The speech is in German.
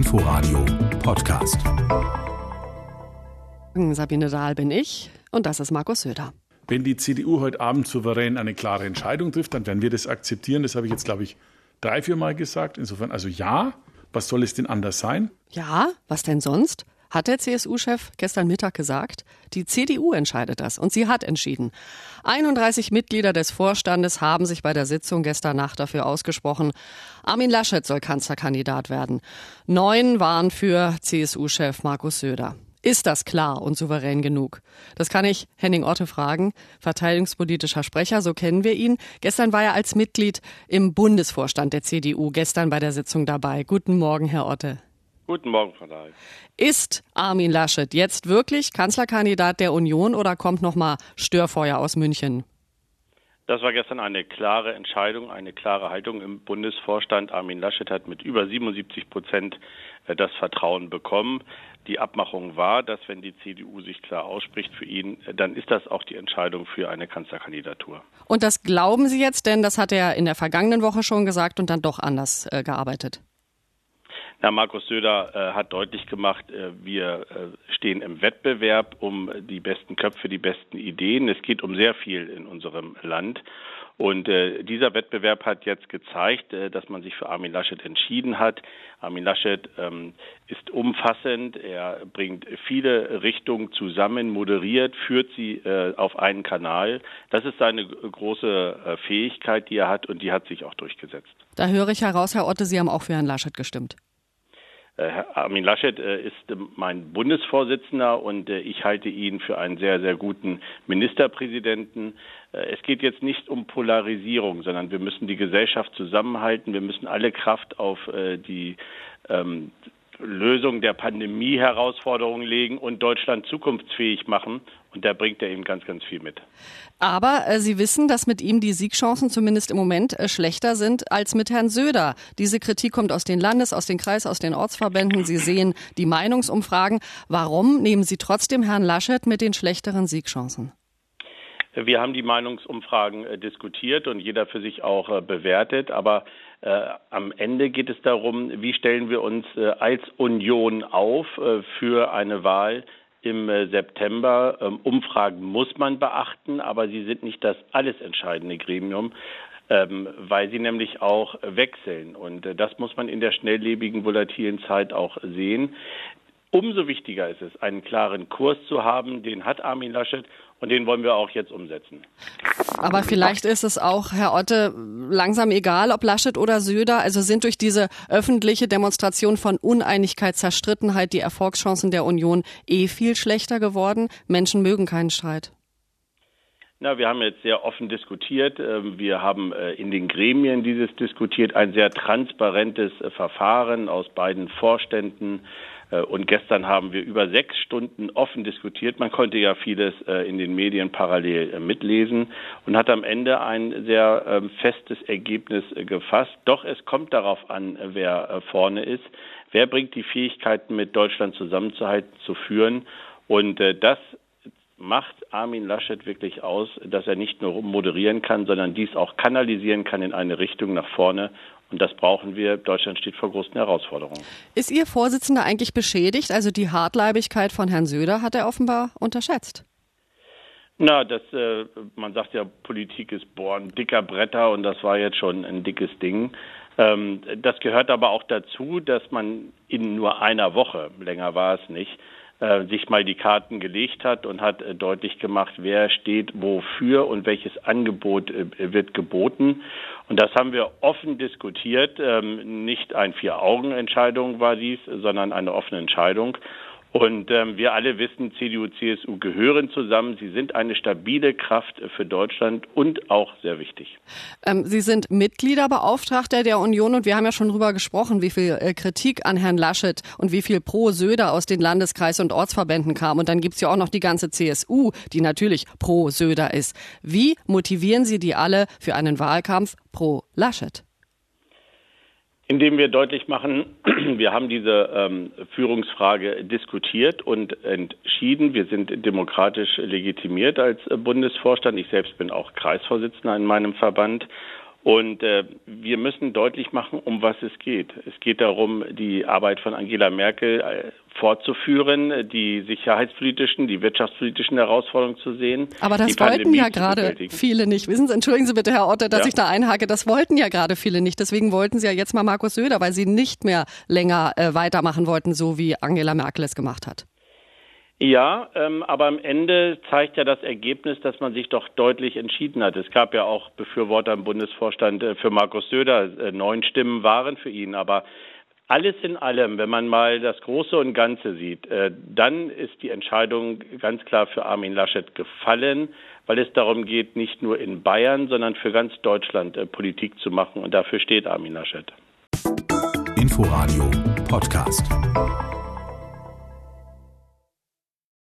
Inforadio Podcast. Sabine Dahl bin ich und das ist Markus Söder. Wenn die CDU heute Abend souverän eine klare Entscheidung trifft, dann werden wir das akzeptieren. Das habe ich jetzt, glaube ich, 3-4 Mal gesagt. Insofern, also ja, was soll es denn anders sein? Ja, was denn sonst? Hat der CSU-Chef gestern Mittag gesagt. Die CDU entscheidet das und sie hat entschieden. 31 Mitglieder des Vorstandes haben sich bei der Sitzung gestern Nacht dafür ausgesprochen, Armin Laschet soll Kanzlerkandidat werden. 9 waren für CSU-Chef Markus Söder. Ist das klar und souverän genug? Das kann ich Henning Otte fragen, verteidigungspolitischer Sprecher, so kennen wir ihn. Gestern war er als Mitglied im Bundesvorstand der CDU, gestern bei der Sitzung dabei. Guten Morgen, Herr Otte. Guten Morgen, Frau Dahl. Ist Armin Laschet jetzt wirklich Kanzlerkandidat der Union oder kommt noch mal Störfeuer aus München? Das war gestern eine klare Entscheidung, eine klare Haltung im Bundesvorstand. Armin Laschet hat mit über 77% das Vertrauen bekommen. Die Abmachung war, dass wenn die CDU sich klar ausspricht für ihn, dann ist das auch die Entscheidung für eine Kanzlerkandidatur. Und das glauben Sie jetzt, denn das hat er in der vergangenen Woche schon gesagt und dann doch anders gearbeitet. Na, Markus Söder hat deutlich gemacht, wir stehen im Wettbewerb um die besten Köpfe, die besten Ideen. Es geht um sehr viel in unserem Land. Und dieser Wettbewerb hat jetzt gezeigt, dass man sich für Armin Laschet entschieden hat. Armin Laschet ist umfassend, er bringt viele Richtungen zusammen, moderiert, führt sie auf einen Kanal. Das ist seine große Fähigkeit, die er hat, und die hat sich auch durchgesetzt. Da höre ich heraus, Herr Otte, Sie haben auch für Herrn Laschet gestimmt. Armin Laschet ist mein Bundesvorsitzender und ich halte ihn für einen sehr, sehr guten Ministerpräsidenten. Es geht jetzt nicht um Polarisierung, sondern wir müssen die Gesellschaft zusammenhalten. Wir müssen alle Kraft auf die Lösung der Pandemie-Herausforderungen legen und Deutschland zukunftsfähig machen. Und da bringt er eben ganz, ganz viel mit. Aber Sie wissen, dass mit ihm die Siegchancen zumindest im Moment schlechter sind als mit Herrn Söder. Diese Kritik kommt aus den aus den Kreis-, aus den Ortsverbänden. Sie sehen die Meinungsumfragen. Warum nehmen Sie trotzdem Herrn Laschet mit den schlechteren Siegchancen? Wir haben die Meinungsumfragen diskutiert und jeder für sich auch bewertet. Aber am Ende geht es darum, wie stellen wir uns als Union auf für eine Wahl im September. Umfragen muss man beachten, aber sie sind nicht das alles entscheidende Gremium, weil sie nämlich auch wechseln. Und das muss man in der schnelllebigen, volatilen Zeit auch sehen. Umso wichtiger ist es, einen klaren Kurs zu haben. Den hat Armin Laschet und den wollen wir auch jetzt umsetzen. Aber vielleicht ist es auch, Herr Otte, langsam egal, ob Laschet oder Söder. Also sind durch diese öffentliche Demonstration von Uneinigkeit, Zerstrittenheit die Erfolgschancen der Union viel schlechter geworden? Menschen mögen keinen Streit. Na, wir haben jetzt sehr offen diskutiert. Wir haben in den Gremien dieses diskutiert, ein sehr transparentes Verfahren aus beiden Vorständen. Und gestern haben wir über 6 Stunden offen diskutiert. Man konnte ja vieles in den Medien parallel mitlesen und hat am Ende ein sehr festes Ergebnis gefasst. Doch es kommt darauf an, wer vorne ist. Wer bringt die Fähigkeiten mit, Deutschland zusammenzuhalten, zu führen. Und das macht Armin Laschet wirklich aus, dass er nicht nur moderieren kann, sondern dies auch kanalisieren kann in eine Richtung nach vorne. Und das brauchen wir. Deutschland steht vor großen Herausforderungen. Ist Ihr Vorsitzender eigentlich beschädigt? Also die Hartleibigkeit von Herrn Söder hat er offenbar unterschätzt. Na, man sagt ja, Politik ist Bohren dicker Bretter und das war jetzt schon ein dickes Ding. Das gehört aber auch dazu, dass man in nur einer Woche, länger war es nicht, sich mal die Karten gelegt hat und hat deutlich gemacht, wer steht wofür und welches Angebot wird geboten. Und das haben wir offen diskutiert. Nicht eine 4-Augen-Entscheidung war dies, sondern eine offene Entscheidung. Und wir alle wissen, CDU, CSU gehören zusammen. Sie sind eine stabile Kraft für Deutschland und auch sehr wichtig. Sie sind Mitgliederbeauftragter der Union und wir haben ja schon drüber gesprochen, wie viel Kritik an Herrn Laschet und wie viel pro Söder aus den Landeskreis- und Ortsverbänden kam. Und dann gibt's ja auch noch die ganze CSU, die natürlich pro Söder ist. Wie motivieren Sie die alle für einen Wahlkampf pro Laschet? Indem wir deutlich machen, wir haben diese Führungsfrage diskutiert und entschieden. Wir sind demokratisch legitimiert als Bundesvorstand. Ich selbst bin auch Kreisvorsitzender in meinem Verband. Und wir müssen deutlich machen, um was es geht. Es geht darum, die Arbeit von Angela Merkel fortzuführen, die sicherheitspolitischen, die wirtschaftspolitischen Herausforderungen zu sehen. Aber das wollten ja gerade viele nicht. Wissen Sie, entschuldigen Sie bitte, Herr Otte, dass ich da einhake. Das wollten ja gerade viele nicht. Deswegen wollten Sie ja jetzt mal Markus Söder, weil Sie nicht mehr länger weitermachen wollten, so wie Angela Merkel es gemacht hat. Ja, aber am Ende zeigt ja das Ergebnis, dass man sich doch deutlich entschieden hat. Es gab ja auch Befürworter im Bundesvorstand für Markus Söder. 9 Stimmen waren für ihn. Aber alles in allem, wenn man mal das Große und Ganze sieht, dann ist die Entscheidung ganz klar für Armin Laschet gefallen, weil es darum geht, nicht nur in Bayern, sondern für ganz Deutschland Politik zu machen. Und dafür steht Armin Laschet. Inforadio Podcast.